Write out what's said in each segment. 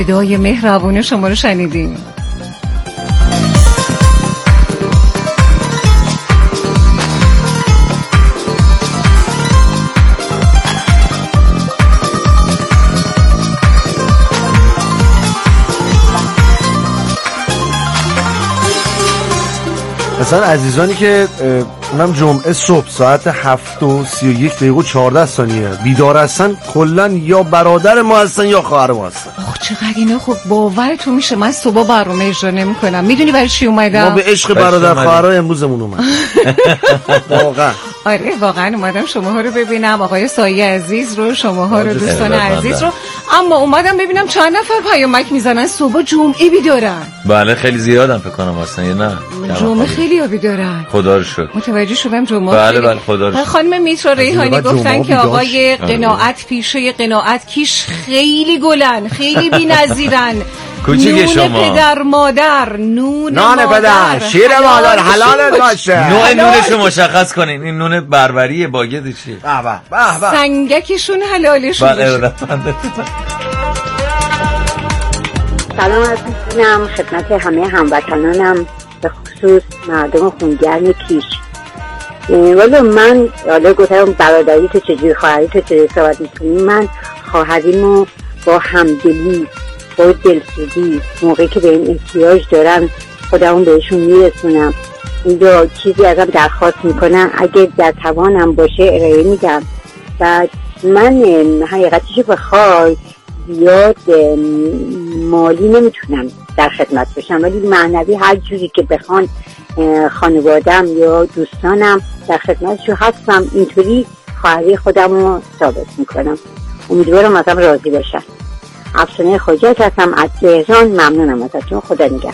صدای مهربون شما رو شنیدیم. مثلا عزیزانی که اونم جمعه صبح ساعت 7:31 بیدار هستن، کلن یا برادر ما هستن یا خواهر ما هستن. چقدر اینا خب باورتون میشه من صبح برنامه اجرا نمی‌کنم. میدونی برای چی اومدم؟ ما به عشق برادر خواهرای امروزمون اومد. واقعا آره واقعا اومدم شماها رو ببینم، آقای سایه عزیز رو، شماها رو، دوستان عزیز رو. اما اومدم ببینم چند نفر پیامک میزنن صبح جمعه بیدارن. بله خیلی زیادن فکر کنم اصلا، یا نه جمعه خیلی بیدارن. خدا رو شکر متوجه شدم جمعه. بله خدا رو شکر. خانم میترا ریحانی گفتن که آقای قناعت پیشه قناعت کیش خیلی گلن، خیلی بی‌نظیرن. کوچیک شما نون پدر مادر، نان پدر، شیر مادر حلال باشه. نوع نونشو مشخص کنین. این نون بربریه باگت چیه؟ به سنگکشون حلالشون باشه. سلام عرض می‌کنم خدمت همه هموطنانم، به خصوص مردم خونگرم کیش. ولی من حالا گفتم برادری تو چجوری، خواهری تو چجوری صحبت می‌کنیم. من خواهریمو با همدلی، با دلسوزی، موقعی که به این احتیاج دارن خودمون بهشون میرسونم. اینجا چیزی ازم درخواست میکنن، اگه در توانم باشه ارائه میدم. و من حقیقتش بخوای زیاد مالی نمیتونم در خدمت باشم، ولی معنوی هر جوری که بخوان خانوادم یا دوستانم در خدمتشون هستم. اینطوری خواهری خودم رو ثابت میکنم. امیدوارم ازم راضی باشن. افسانه خواجت هستم از تهران. ممنونم ازتون. خدا نگهدار.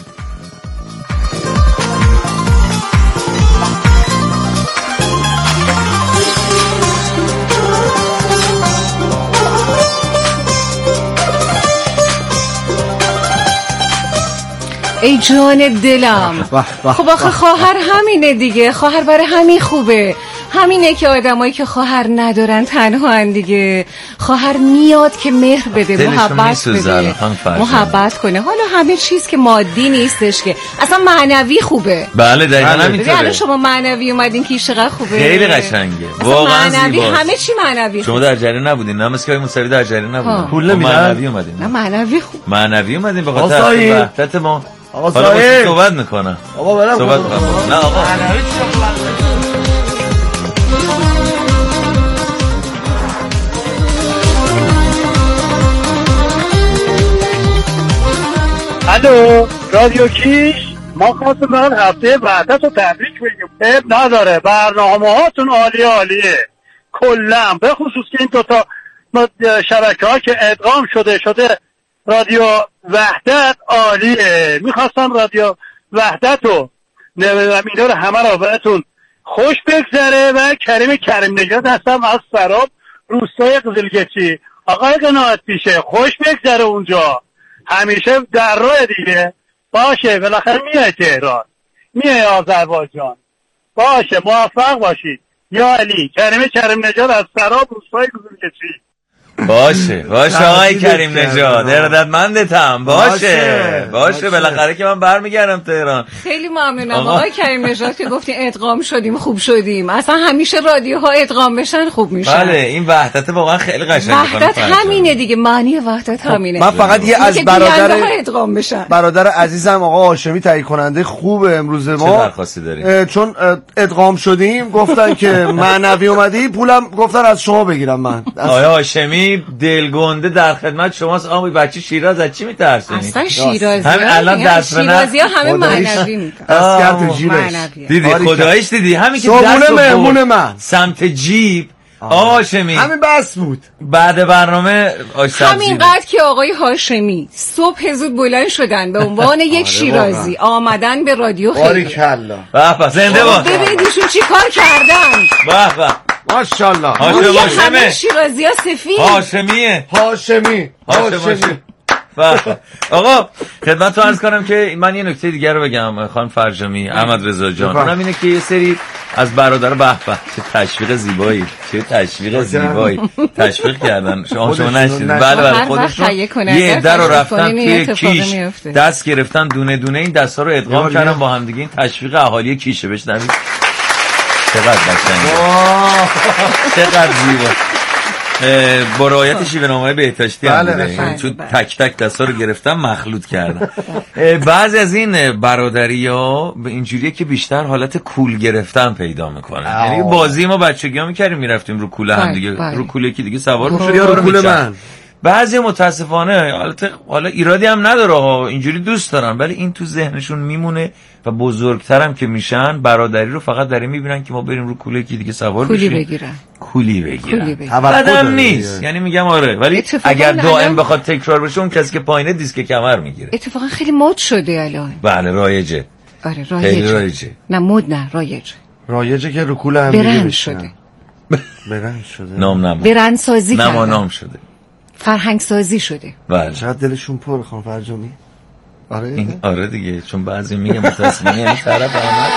ای جان دلم. خب آخه خواهر همینه دیگه، خواهر برای همین خوبه. همینه که آدمایی که خواهر ندارن تنها هن دیگه. خواهر میاد که مهر بده، محبت بده، محبت کنه. حالا همه چیز که مادی نیستش که، اصلا معنوی خوبه. بله دقیقاً همینطوره. الان شما معنوی اومدین که چقدر خوبه، خیلی قشنگه واقعا. معنوی همه چی معنوی. شما در جریان نبودین؟ نه مثل که موسوی در جریان نبودین. پول نمیدن. معنوی اومدین. نه معنوی خوب. معنوی اومدین به خاطر وحدت ما. آقا صاحب صحبت میکنه. آقا برام صحبت میکنه. نه آقا الو رادیو کیش، ما خواستم برای هفته وحدت رو تبریک بگیم. عیب نداره، برنامه هاتون عالیه کلا، به خصوص که این دوتا شبکه ها که ادغام شده رادیو وحدت عالیه. میخواستم رادیو وحدت رو اینا رو همه رو بهتون خوش بگذره. و کریم نژاد هستم از سراب روستای قزلگچی. آقای قناعت پیشه خوش بگذره اونجا، همیشه در راه دیگه باشه. بالاخره میای تهران، میای آذربایجان، باشه موفق باشید. یا علی کریم نژاد از سراب روستای قزلگچی. باشه آقای کریم نژاد ارادتمندتم. باشه بالاخره که من برمیگردم تهران. خیلی ممنونم آقای کریم نژاد که گفتین ادغام شدیم خوب شدیم. اصلا همیشه رادیوها ادغام بشن خوب میشن. بله این وحدت واقعا خیلی قشنگه. وحدت همینه دیگه، معنی وحدت همینه. من فقط یه از ادغام بشن. برادر عزیزم آقا هاشمی تایید کننده خوب امروز ما. چه درخواستی داری؟ چون ادغام شدیم گفتن که معنوی اومدی، پولم گفتن از شما بگیرم. من آقای هاشمی دلگنده در خدمت شماست. آقای بچه شیراز از چی میترسونی؟ اصلا شیرازی همین الان دست شیرازی ها همه معنوی میکنن. دستگرد تو جیبش دیدی خداییش، دیدی همین که دست مهمون من سمت جیب هاشمی همین بس بود. بعد برنامه همینقدر که آقای هاشمی صبح زود بلند شدن به عنوان یک شیرازی آمدن به رادیو. خیلی باریکلا. به زنده باد. ببینید ایشون چی کار کردن. به ماشاءالله. همه شیرازی ها سفید. هاشمی آقا خدمتتون عرض کنم که من یه نکته دیگه رو بگم خانم فرجامی، احمد رضا جان، اونم اینه که یه سری از برادر به چه تشویق زیبایی، چه تشویق زیبایی تشویق کردن. شما نشید؟ بله خودشون یه عده رو رفتن توی کیش دست گرفتن، دونه دونه این دستا رو ادغام کردن با هم دیگه. این تشویق اهالی کیشه. بشنوید چقدر قشنگه، چقدر زیبا. با رعایت شیوه‌نامه‌های بهداشتی هم بوده، چون تک تک دستا رو گرفتن مخلوط کردن. بعضی از این برادری‌ها به اینجوریه که بیشتر حالت کول گرفتن پیدا میکنن. یعنی بازی ما بچگی‌ها می‌کردیم، میرفتیم رو کوله هم دیگه، رو کوله کی دیگه سوار می‌شد یا رو کوله من. بعضی متاسفانه حالا ایرادی هم نداره ها، اینجوری دوست دارن، ولی این تو ذهنشون میمونه و بزرگتر هم که میشن برادری رو فقط در این میبینن که ما بریم رو کوله کی دیگه سوار بشیم، کولی بگیرن. بعدم نیست، یعنی میگم آره، ولی اگر دائم بخواد تکرار بشه اون کسی که پایینه دیسک کمر میگیره. اتفاقا خیلی مد شده الان. بله رایجه. آره رایجه. نه مد نه، رایجه که رو کوله هم برند شده. برند شده. نام برند سازی کردن. نام شده. فرهنگ سازی شده. بله. چقدر دلشون پر خانم فرجامی. آره دیگه، چون بعضی میگه متاسفانه این طرف آمد.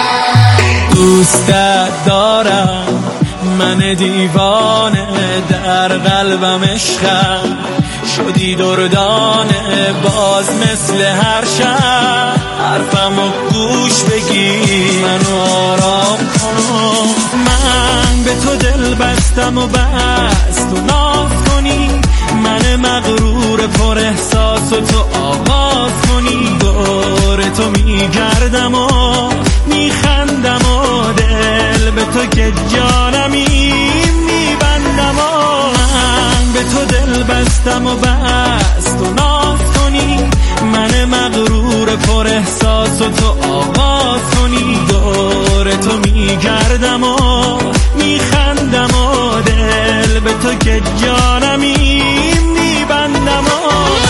دوستت دارم من دیوانه، در قلبم عشقم شدی دردانه، باز مثل هر شب حرفمو گوش بگی، منو آرام کن. من به تو دل بستم و بس تو ناز کنی، من مغرور پر احساس و تو آغاز کنی. دور تو میگردم و میخندم و دل به تو که جانمی میبندم و من به تو دل بستم و بس تو ناز کنی، من مغرور پر احساس و تو آغاز کنی. دور تو میگردم و میخندم و دل به تو که جانمی میبندم و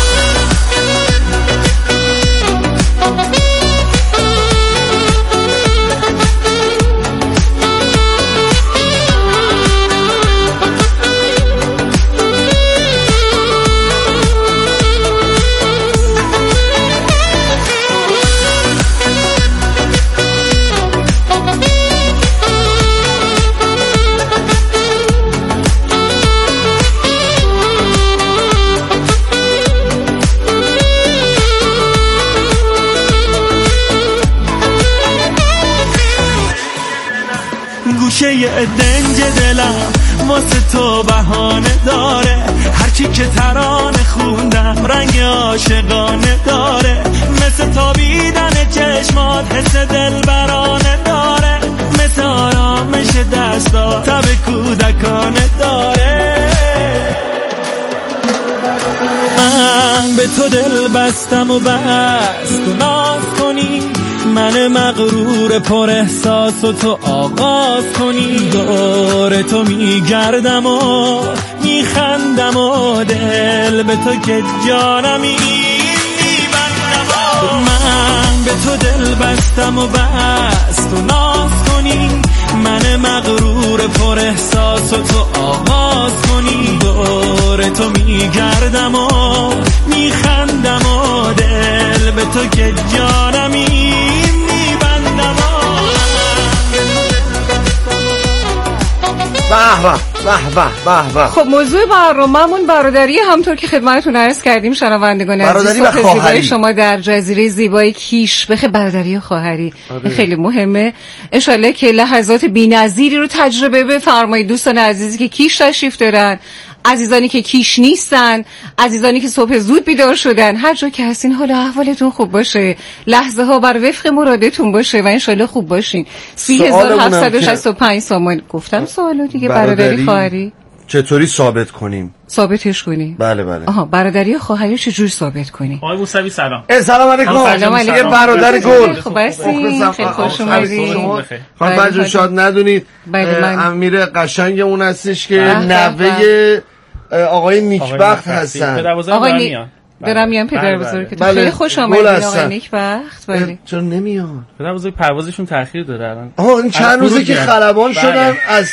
گوشه دنج دلم واسه تو بهانه داره، هرچی که ترانه خوندم رنگ عاشقانه داره، مثل تابیدن چشمات حس دلبرانه داره، مثل آرامش دستا تب کودکانه داره. من به تو دل بستم و بس تو ناز کنی، من مغرور پر احساس و تو آغاز کنی. دور تو میگردم و میخندم و دل به تو که جانمی میبندم و من به تو دل بستم و بس تو ناز کنی، من مغرور پر احساس و تو آغاز کنی. دور تو میگردم و میخندم و دل به تو که جانمی میبندم و به. خب موضوع برنامه‌مون برادری، همونطور که خدمتتون عرض کردیم شنوندگان عزیز، برادری و خواهری شما در جزیره زیبای کیش، بخیر برادری و خواهری خیلی مهمه. انشالله که لحظات بی‌نظیری رو تجربه بفرمایید دوستان عزیزی که کیش تشریف دارن، عزیزانی که کیش نیستن، عزیزانی که صبح زود بیدار شدن، هر جا که هستین حال احوالتون خوب باشه، لحظه ها بر وفق مرادتون باشه و انشالله خوب باشین. 3765 سامان گفتم سوالو دیگه. برادری خواهری چطوری ثابت کنیم؟ ثابتش کنیم؟ بله. آها، برادری و خواهری چجوری ثابت کنیم؟ آقای موسوی سلام. سلام علیکم. سلام علیکم. یه برادر گل. خب هستین، خیلی خوش اومدید. خانم فرجامی شاید ندونید امیر قشنگ اون هستش که نوه آقای نیکبخت هستن. آقای دارم میام پدر بزرگ تو خیلی خوش آمدید آقای نیکبخت. بله چرا نمیاد پدر بزرگ پروازشون تاخیر داره الان. این چند روزه که خلبان شدن از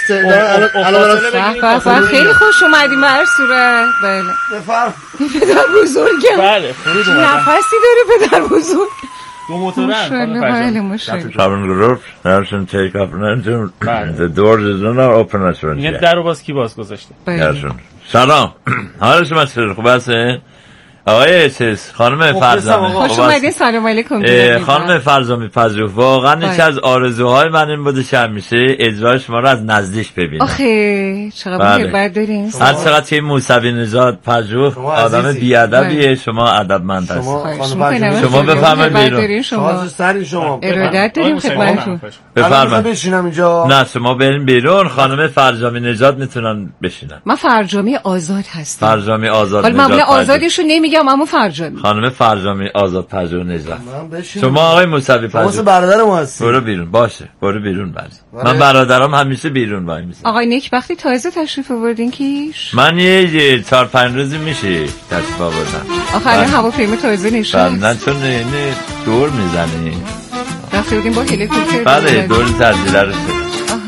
الان خیلی خوش اومدی مرسوره. بله بفرم پدر بزرگم. بله فرود اومدن. نفسی داره پدر بزرگ. دو موتورن. بله ماشاءالله. Cabin group, Nelson take up and the doors is not open as well. این در رو باز کی باز گذاشته؟ سلام. حال شما خوب هستین؟ آقای چیز خانم فرزامی خوش اومدین. سلام علیکم. خانم فرزامی پژوه، واقعا یکی از آرزوهای من این بوده که همیشه اجرای شما رو از نزدیک ببینم. آخه چقدر محبت دارین. هر چقدر که موسوی نژاد پژوه آدم بی‌ادبیه، شما ادبمند هستید. شما بفرمایید بیرون. شما سری شما ارادت داریم خدمتتون. بفرمایید. بشینم اینجا. نه شما برین بیرون. خانم فرزامی نژاد میتونن بشینن. من فرجامی آزاد هستم. فرجامی آزاد نژاد. حالا آزادیشو نمیگم اما فرجامی. خانم فرجامی آزاد پژوه نژاد. شما آقای موسوی پژوه واسه برادرم هستی. برو بیرون. باشه برو بیرون. من برادرام همیشه بیرون وای میسن. آقای نیکبختی تازه تشریف آوردین کیش؟ من یه 4-5 روزی میشه تشریف آوردم. آخر هواپیما تازه نشست. نه چون نه دور میزنی. رفته بودیم با هلیکوپتر. بله دور زلزله رو شد.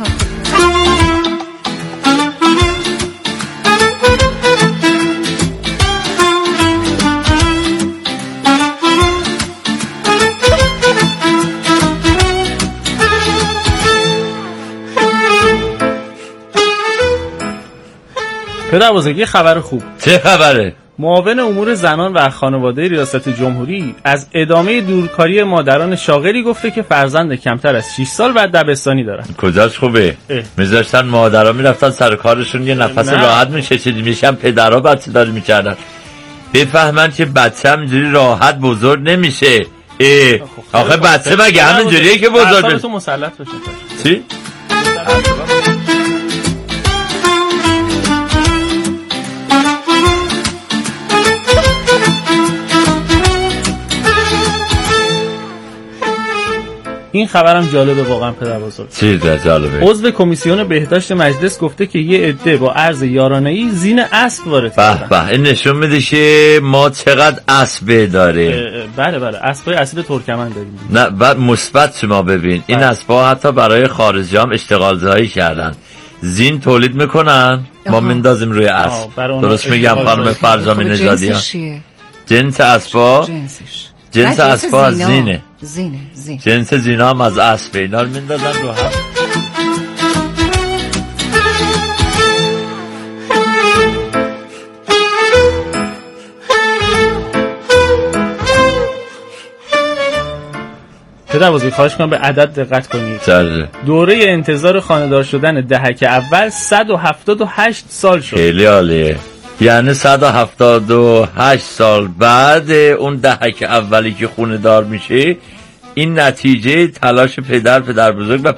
پدر بزرگی خبر خوب. چه خبره؟ معاون امور زنان و خانواده ریاست جمهوری از ادامه دورکاری مادران شاغلی گفته که فرزند کمتر از 6 سال بعد دبستانی دارن. کجاش خوبه؟ میذاشتن مادرها میرفتن سر کارشون یه نفس راحت میشن پدرها بچه داری میکردن. بفهمن که بچه همینجوری راحت بزرگ نمیشه. آخه بچه مگه همینجوریه که بزرگ میشه؟ تو مسلط بشه. چی؟ این خبرم جالبه واقعا پدر بزرگ. چی جالبه؟ عضو کمیسیون بهداشت مجلس گفته که یه عده با عرض یارانه‌ای زین اسب وارد شدن. به این نشون میده که ما چقدر اسب داریم. بله اسبای اصیل ترکمن داریم. نه بعد مثبت شما ببین این اسبا حتی برای خارجی هم اشتغال زایی کردن. زین تولید میکنن ما میندازیم روی اسب. درست میگم خانم فرزامی نژادیان؟ جنس اسبا جنس اسبا از زینه. جنس زینا هم از اسبه. اینا رو میندازن رو هم. پدر بزرگ خواهش کنم به عدد دقت کنید. دوره انتظار خانه‌دار شدن دهک اول 178 سال شد. خیلی عالیه. یعنی 178 سال بعد اون دهک اولی که خونه دار میشه این نتیجه تلاش پدر بزرگ و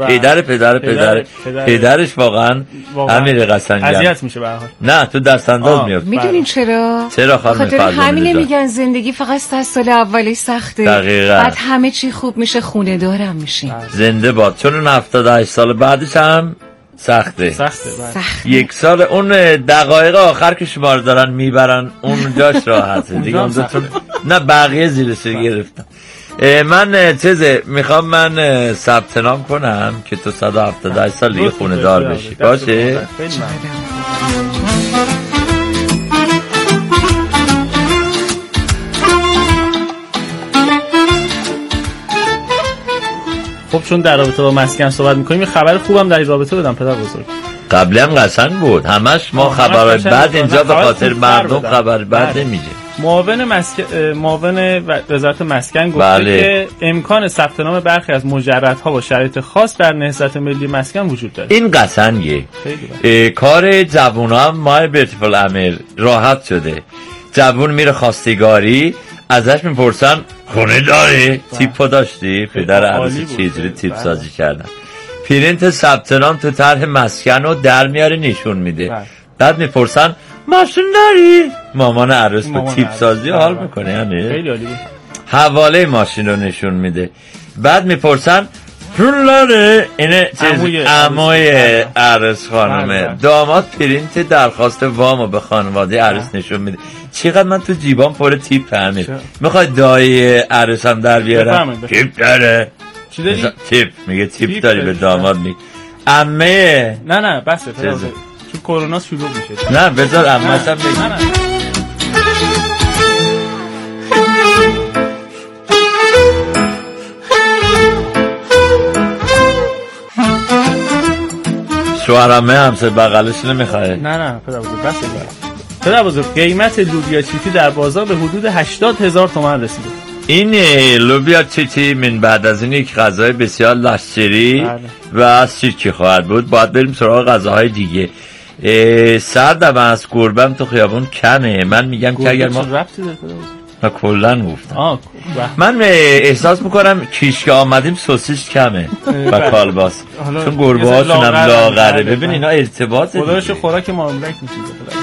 پدرش واقعا امیر قسنجان اذیت میشه به هر حال. نه تو دست انداز میاد. میدونین چرا خانم فرزامی همینه میگن زندگی فقط 100 سال اولی سخته. دقیقاً. بعد همه چی خوب میشه خونه دارم میشین. زنده باد. چون اون 78 سال بعدش هم سخته. یک سال اون دقایق آخر که شما رو دارن میبرن اون جاش راحته دیگه. نه بقیه زیرش گرفتم. من میخوام من ثبت نام کنم که تو 178 سال دیگه خونه دار بشی. باشه؟ خب چون در رابطه با مسکن صحبت میکنیم یه خبر خوبم در این رابطه بدم پدر بزرگ. قبلی هم قشنگ بود. همش ما خبرهای بد اینجا به خاطر مردم خبر بد نمیگه. معاون وزارت مسکن گفته که امکان ثبت نام برخی از مجردها با شرایط خاص در نهضت ملی مسکن وجود داره. این قشنگه. کار جوونا هم مای بیوتیفول امیر راحت شده. جوون میره خواستگاری ازش میپرسن خونه داری؟ تیپو داشتی؟ پدر عروسی چیزی تیپ سازی کردن. پرینت ثبت نام تو طرح مسکن رو در میاره نشون میده. بعد میپرسن ماشین داری؟ مامان عروس با تیپ سازی حال میکنه. یعنی خیلی عالی. حواله ماشین رو نشون میده. بعد میپرسن پولاره اینه عموی عروس خانمه. داماد پرینت درخواست وامو به خانواده عروس نشون میده. چقدر من تو جیبام پر تیپ همین. میخوای دایی عروسم در بیارم؟ تیپ داره. چی داری؟ تیپ میگه تیپ داری به داماد میگه. عمه نه بسه چون کرونا شروع میشه. نه بذار عمه‌ام بگه. شوهرمه همسر بغلش نمیخواه. نه پدر بزرگ بسه پدر بزرگ قیمت لوبیا چیتی در بازار به حدود 80,000 تومان رسیده. این لوبیا چیتی من بعد از این یک غذای بسیار لشچری و سیرکی خواهد بود. باید بریم سراغ غذاهای دیگه. سردم از گربم تو خیابون کمه. من میگم که اگر ما و کلن گفتم من احساس میکنم کیش که آمدیم سوسیس کمه و کالباس چون گربه هاشون هم لاغره. ببین اینا ارتباط خدایش خوراک ماملک میشه.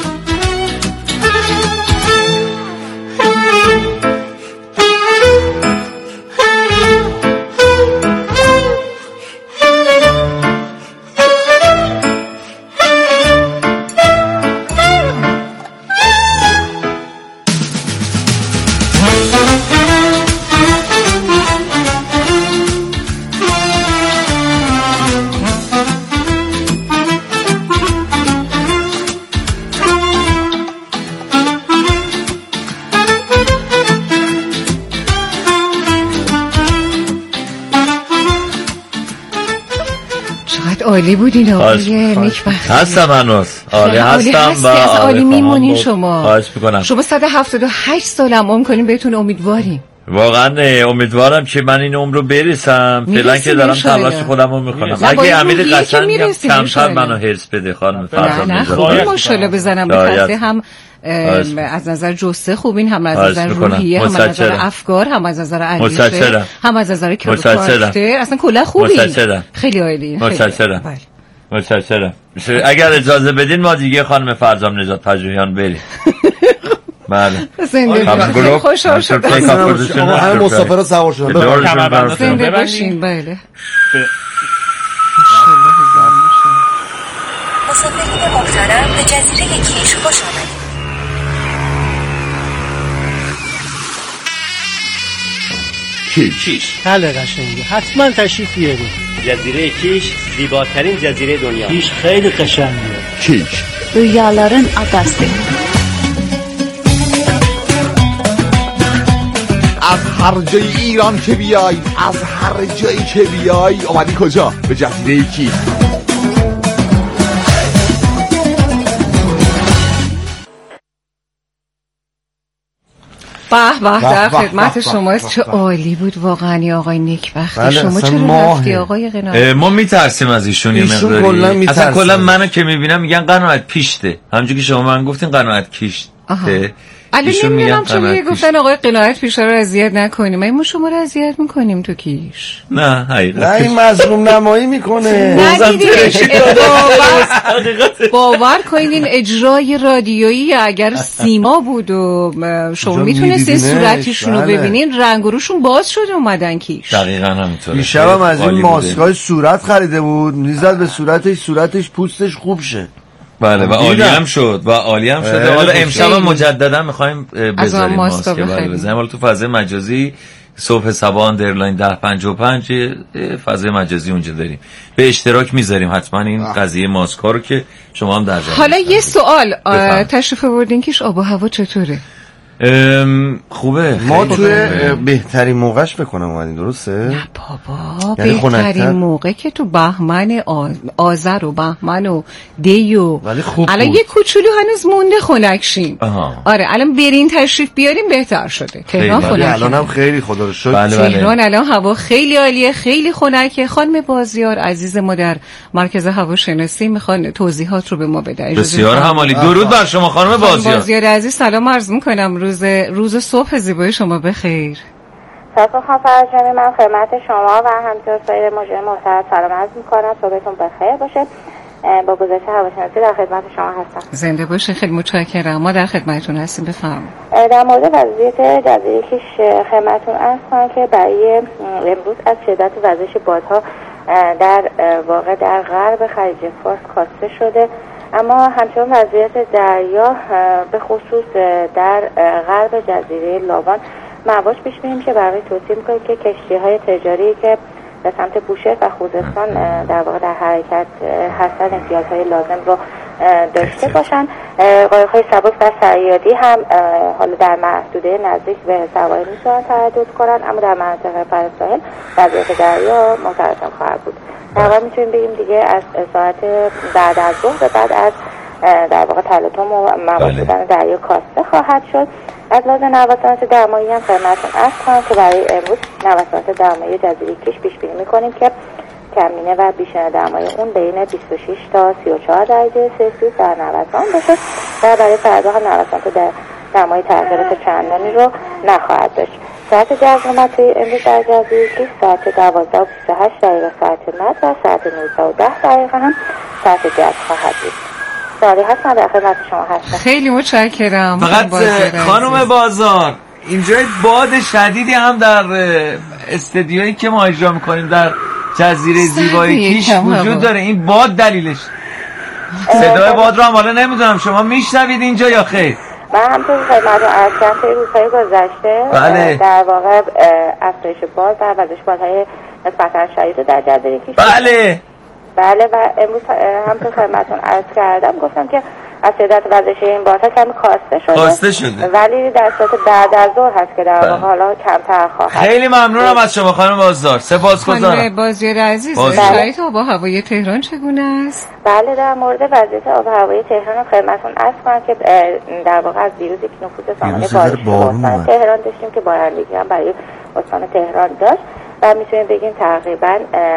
عالی بود این آقای نیکبخت. هستم هنوز عالی هستم و عالی میمونین شما. خواهش میکنم. شما 178 سالم عمر کنیم بهتون امیدواریم. واقعا امیدوارم که من این عمر رو برسم. فعلا که دارم تلاش خودم رو میکنم. اگه امیر قشنگ کمتر منو هرس بده خانم فرزام. نه خوبی ماشاءالله بزنم به خاطر هم از نظر جسته خوبین، هم از نظر روحیه، هم از نظر افکار، هم از نظر اندیشه، هم از نظر کاراکتر. اصلا کلا خوبین. خیلی عالی. متشکرم. اگر اجازه بدین ما دیگه خانم فرزام نجات پژوهیان بریم. بله. زنده خوشحال شدم. همه مسافرها سوار شدن. زنده باشین. بله. مسافرین محترم به جزیره کیش خوش آمدید. کیش بله قشنگه، حتما تشریف بیارید. جزیره کیش زیباترین جزیره دنیا. کیش خیلی قشنگه. کیش rüyaların adası. از هر جای ایران که بیای، از هر جایی که بیای، اومدی کجا؟ به جزیره کیش. به در خدمت شما. چه عالی بود واقعا آقای نیکبخت. شما چرا رفتی آقای قناعت؟ ما میترسیم از ایشون یه مقداری. اصلا کلا منو که میبینم میگن قناعت پیشته، همونجوری که شما من گفتین قناعت کیشته. الان نمیدونم چون یه گفتن آقای قناعت پیشه رو اذیت نکنیم. ما شما رو اذیت میکنیم تو کیش؟ نه حقیقت نه این مظلوم نمایی میکنه. باور کنین این اجرای رادیویی اگر سیما بود و شما میتونستین صورتشون رو ببینین، رنگ و روشون باز شده اومدن کیش. دقیقاً همینطوره. دیشبم از این ماسکای صورت خریده بود، میزد به صورتش پوستش خوب شه. بله و عالی هم شد حالا امشب مجددا میخوایم بذاریم ماسک بزنیم. حالا تو فضای مجازی صبح سبا اندرلاین 1055 فضای مجازی اونجا داریم، به اشتراک میذاریم حتما این قضیه ماسک‌ها رو که شما هم در جریان. حالا یه سوال، تشریف آوردین کیش آب و هوا چطوره؟ خوبه. ما توی بهترین موقعش بکنم اومدین، درسته؟ نه بابا بهترین موقع که تو بهمن آذر و بهمن و دیو. ولی خوب الان یه کوچولو هنوز مونده خنک شیم. آره الان برین تشریف بیاریم بهتر شده. تهران خنک. الان هم خیلی خدا رو شکر. تهران الان هوا خیلی عالیه، خیلی خنکه. خانم بازیار عزیز ما در مرکز هواشناسی میخوان توضیحات رو به ما بدن. بسیار همالی. درود بر شما خانم بازیار. بازیار عزیز سلام عرض میکنم. روز صبح زیبای شما بخیر. سلام خانم فرجانی، من خدمت شما و همینطور سایر مجری محترم سلام عرض میکنم. صبحتون بخیر باشه. با گذشته هواشناسی در خدمت شما هستم. زنده باشه، خیلی متشکرم. ما در خدمتتون هستیم، بفرمایید. در مورد وضعیت جزیره کیش خدمتتون عرض کنم که برای امروز از شدت وزش بادها در واقع در غرب خلیج فارس کاسته شده، اما همچنان وضعیت دریا به خصوص در غرب جزیره لاوان مواج پیش بینیم که برای توصیه میکنیم که کشتی‌های تجاری که به سمت بوشهر و خوزستان در واقع در حرکت هستن احتیاط‌های لازم رو داشته باشن. قایق‌های سبک و صیادی هم حالا در محدوده نزدیک به سواحل میتونن تردد کنن، اما در مناطق فراساحل وضعیت دریا مترسم خواهد بود. در واقع میتونیم بگیم دیگه از ساعت بعد از ظهر به بعد از در واقع تلاطم و مواج بودن دریا کاسته خواهد شد. از لحاظ نوسانات دمایی هم خدمتتون عرض کنم که برای امروز نوسانات دمایی جزیره کیش پیش بینی می‌کنیم که کمینه و بیشتر دمای اون بین 26 تا 34 درجه سلسیوس در نوسان باشه و برای فردا هم نوسانات دمای تغییرات چندانی رو نخواهد داشت. ساعت جزر مطلع امروز در جزیره کیش ساعت 12:28 دقیقه ساعت مد و ساعت 19:10 دقیقه هم ساعت جزر خواهد بود. سالی هستم، در خدمت شما هستم. خیلی متشکرم. فقط خانم بازار، اینجا باد شدیدی هم در استدیویی که ما اجرا میکنیم در جزیره زیبای کیش وجود داره. این باد دلیلش صدای باد رو هم حالا نمیدونم شما میشنوید اینجا یا خیر؟ من همطور خدمتتون عرض کردم که روزهای گذشته در واقع افزایش باد و وزش بادهای نسبتاً شدید در جزیره کیش بله و امروز همطور خدمتتون عرض کردم گفتم که از شدت وزش این بادها کمی کاسته شده ولی در صورت بعد از ظهر هست که در واقع حالا کمتر خواهد. خیلی ممنونم از شما خانم بازدار، سپاسگزارم. خانم بازیار عزیز، شرایط آب و هوای تهران چگونه است؟ بله در مورد وضعیت آب و هوای تهران خدمتتون عرض کنم که در واقع از دیروز یک نفوذ سامانه بارش تهران داشتیم که بارندگی هم برای استان تهران داشت و میتونیم بگیم تقریبا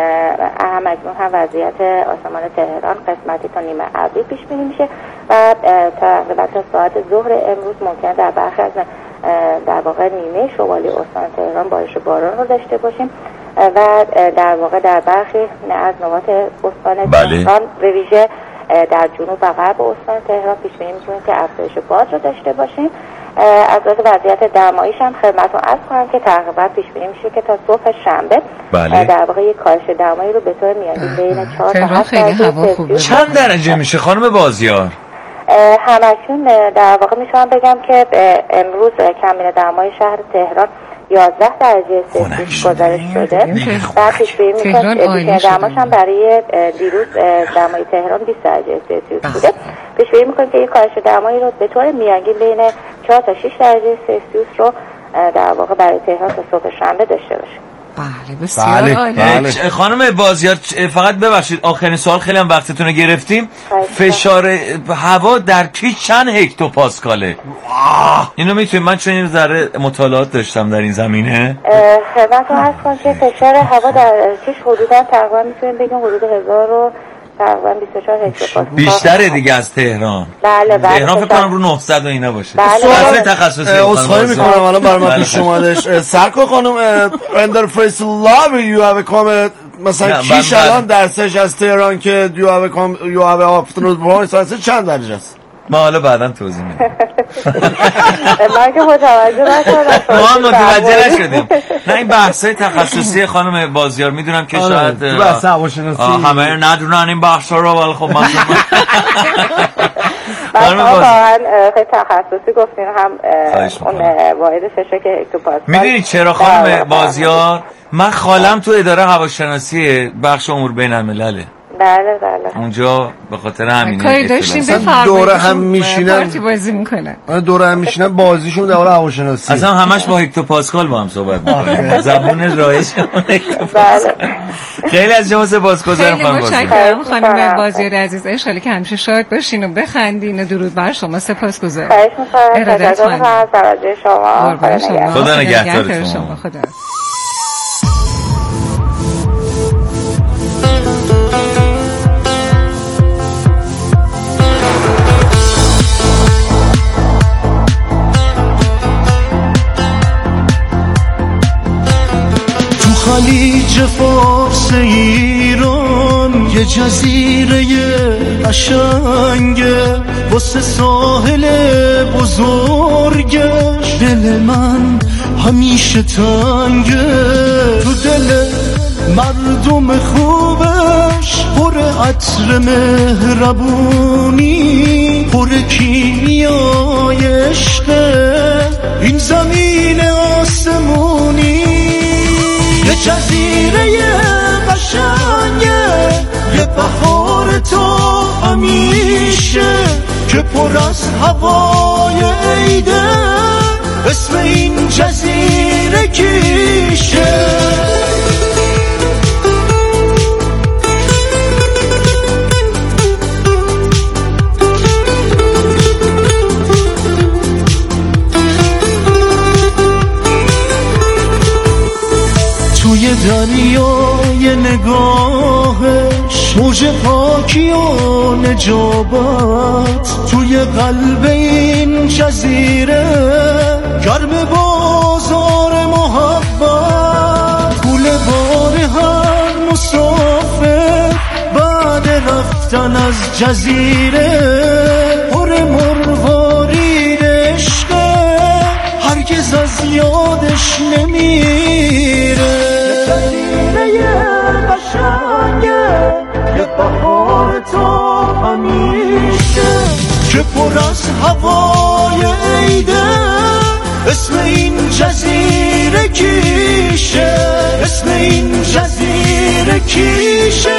اهم اکنون هم وضعیت آسمان تهران قسمتی تا نیمه ابری پیش بینی میشه و تقریبا تا ساعت ظهر امروز ممکن در برخی از در واقع نیمه شمالی استان تهران بارش باران رو داشته باشیم و در واقع در برخی از نقاط استان تهران به ویژه در جنوب و غرب استان تهران پیش بینی می‌کنیم که افزایش باد رو داشته باشیم. از لحاظ وضعیت دماییش هم خدمتتون عرض کنم که تقریبا پیش بینی میشه که تا صبح شنبه در واقع یک کاهش دمایی رو به طور میانی بین 4 تا 7 درجه چند درجه میشه خانم بازیار؟ همکنون در واقع میتونم بگم که امروز کمین دمای شهر تهران 11 درجه سلسیوس گزارش شده و پیش بینی میکنم دماش هم برای دیروز دمای تهران 20 درجه سلسیوس بوده. پیش بینی میکنم که یک کاهش دمایی رو به طور میانگین بین 4 تا 6 درجه سلسیوس رو در واقع برای تهران تا صبح شنبه داشته باشیم. بله بسیار عالی. خانم بازیار فقط ببخشید آخرین سوال، خیلی هم وقتتون رو گرفتیم. فشار هوا در کیش چند هکتوپاسکاله؟ اینو میتونید، من چون این ذره مطالعات داشتم در این زمینه خدمتتون عرض کنم که فشار هوا در کیش حدودا تقریبا میتونیم بگیم حدود 1000 و تقریبا 24 هکتوپاسکال بیشتره دیگه از تهران. بله تهران فکر کنم رو 900 و اینا باشه. سوال تخصصی عذرخواهی میکنم الان برای من پیش اومدش. سرکو خانم اندر فیس لاو یو هاو کام مثلا کیش الان درسش از تهران که یو هاو آفترنون وایس چند درجه است؟ ما حالا بعداً توضیح میدیم. من که متوجه نشدم. ما متوجه نشدیم. نه این بحثای تخصصی خانم بازیار میدونم که شاید بحث هواشناسی همه ندونن این بحثا رو، ولی خب من واقعا خیلی تخصصی گفتین هم اون واحد فشار که هکتوپاسکال. میدونی چرا خانم بازیار؟ من خالم تو اداره هواشناسی بخش امور بین‌الملله. بله بله اونجا به خاطر همینه کاری داشتیم بفرمایید. دوره هم میشینن پارتی بازی میکنن. دوره هم میشینن بازیشون در حال هواشناسی. اصلا همش با هکتوپاسکال با هم صحبت میکنن. زبون رایجمون هکتوپاسکال. خیلی از شما سپاسگزارم خانم بازیار. خیلی متشکرم خانم بازیار عزیز. ان شاءالله که همیشه شاد باشین و بخندین. درود بر شما. سپاسگزارم. خواهش می‌کنم. تشکر توجه شما. خدا نگهدارتون. خدا. خلیج فارس ایران یه جزیره قشنگه، واسه ساحل بزرگش دل من همیشه تنگه. تو دل مردم خوبش پر عطر مهربونی، پر کیمیای عشقه این زمین آسمونی. یه جزیره قشنگه، یه بهار تا همیشه که پر از هوای عیده، اسم این جزیره کیشه. توی دریای نگاهش موج پاکی و نجابت، توی قلب این جزیره گرم بازار محبت. پول بار هر مسافر بعد رفتن از جزیره پر مروارید عشقه، هرگز از یادش نمیره. یه بهار تا همیشه که پر از هوای عیده، اسم این جزیره کیشه، اسم این جزیره کیشه.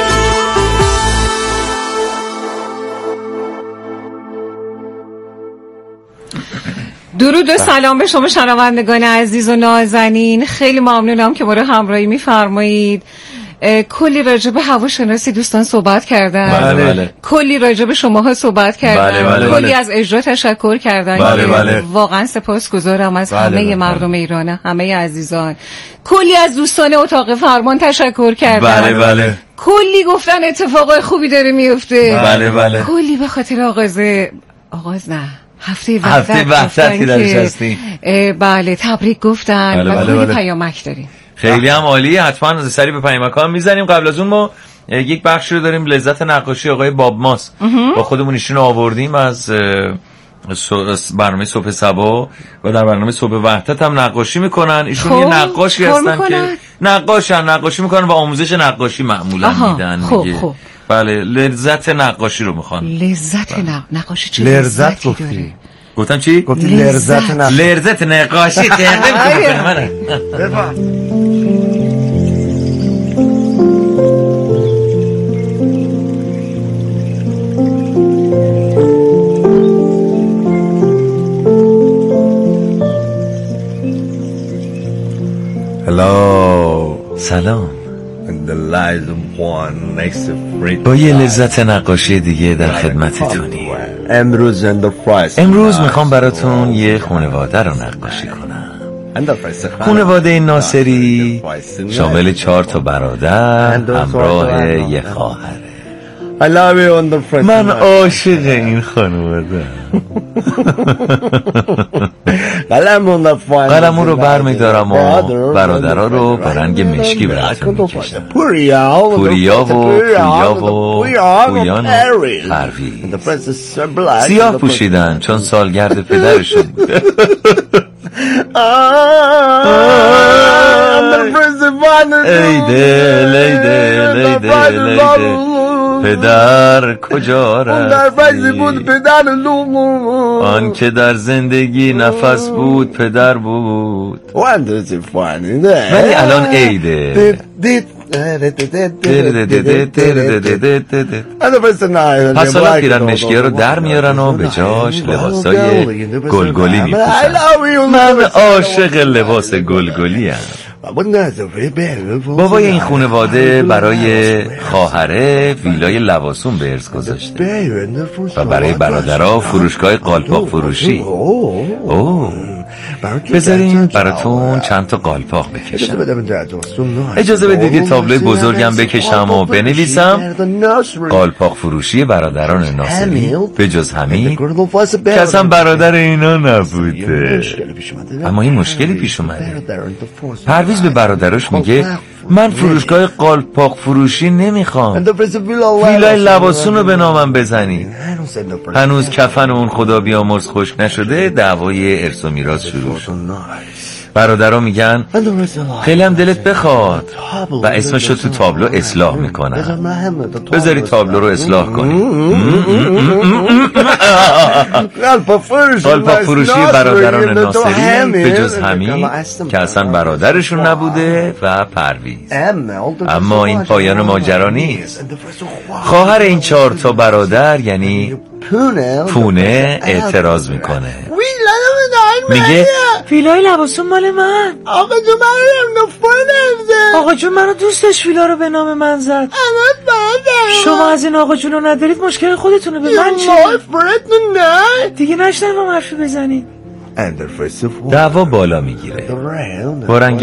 درود و سلام به شما شنوندگان عزیز و نازنین، خیلی ممنونم که ما رو همراهی می‌فرمایید. کلی راجع به هواشناسی دوستان صحبت کردن، بله. کلی راجع به شماها صحبت کردن، کلی از اجرا تشکر کردن، بله. واقعا سپاسگزارم از همه مردم ایران، همه عزیزان. کلی از دوستان اتاق فرمان تشکر کردن، بله. کلی گفتن اتفاقای خوبی داره میفته، بله. کلی به خاطر آغاز نه هفته وحدت که درش هستیم، بله تبریک گفتن و کلی پیامک داریم. خیلی هم عالی. حتما سری به پیامک‌ها میزنیم. قبل از اون ما یک بخش رو داریم، لذت نقاشی آقای باب ماس. با خودمون ایشون آوردیم از برنامه صبح صبا و در برنامه صبح وحدت هم نقاشی میکنن. ایشون یه نقاشی هستن که نقاشی میکنن و آموزش نقاشی معمولا میدن. بله، لذت نقاشی رو میخوان. لذت نقاشی چه لذت گفتی؟ گفتم چی؟ گفتی لذت نقاشی تقدیم منه. Hello. سلام. با یه لذت نقاشی دیگه در خدمتتونی. امروز میخوام براتون یه خانواده رو نقاشی کنم. خانواده ناصری شامل 4 برادر همراه یه خواهره. من عاشق این خانواده. قلمو رو برمیدارم و برادرها رو به رنگ مشکی براتون میکشم. پوریا و پویان و پرویز سیاه پوشیدن چون سالگرد پدرشون بوده. ای دل پدر کجا رفتی؟ آن که در زندگی نفس بود پدر بود، ولی الان عیده. پس حالا پیرن مشکی‌ها رو در میارن و به جاش لباسای گلگلی میپوشن. من عاشق لباس گلگلی ام. بابای این خانواده برای خواهره ویلای لواسون به ارث گذاشته و برای برادرها فروشگاه قالپاق فروشی. بذارین براتون چند تا قالپاق بکشم. اجازه بدید یه تابلوی بزرگم بکشم و بنویسم قالپاق فروشی برادران ناصری به جز حمید که اصلا برادر اینا نبوده. اما این مشکلی پیش اومده. پرویز به برادراش میگه من فروشگاه قالپاق فروشی نمیخوام. ویلای لباسون رو به نامم بزنید. هنوز کفن اون خدا بیامرز خشک نشده، دعوای ارث و میراث شروع شد. برادرها میگن خیلی هم دلت بخواد و اسمشو تو تابلو اصلاح میکنن. بذاری تابلو رو اصلاح کنی. قالپاق فروشی برادران ناصری به جز همین که اصلا برادرشون نبوده و پرویز. اما این پایان ماجرا نیست. خواهر این 4 تا برادر یعنی پونه اعتراض میکنه. میگه ویلای لباسون مال من. آقا جون آقا جون منو دوستش ویلا رو به نام من زد. شما از این آقا جون رو ندارید، مشکل خودتونه. به من چه؟ دیگه نشنوم حرفی بزنید. دعوا بالا میگیره.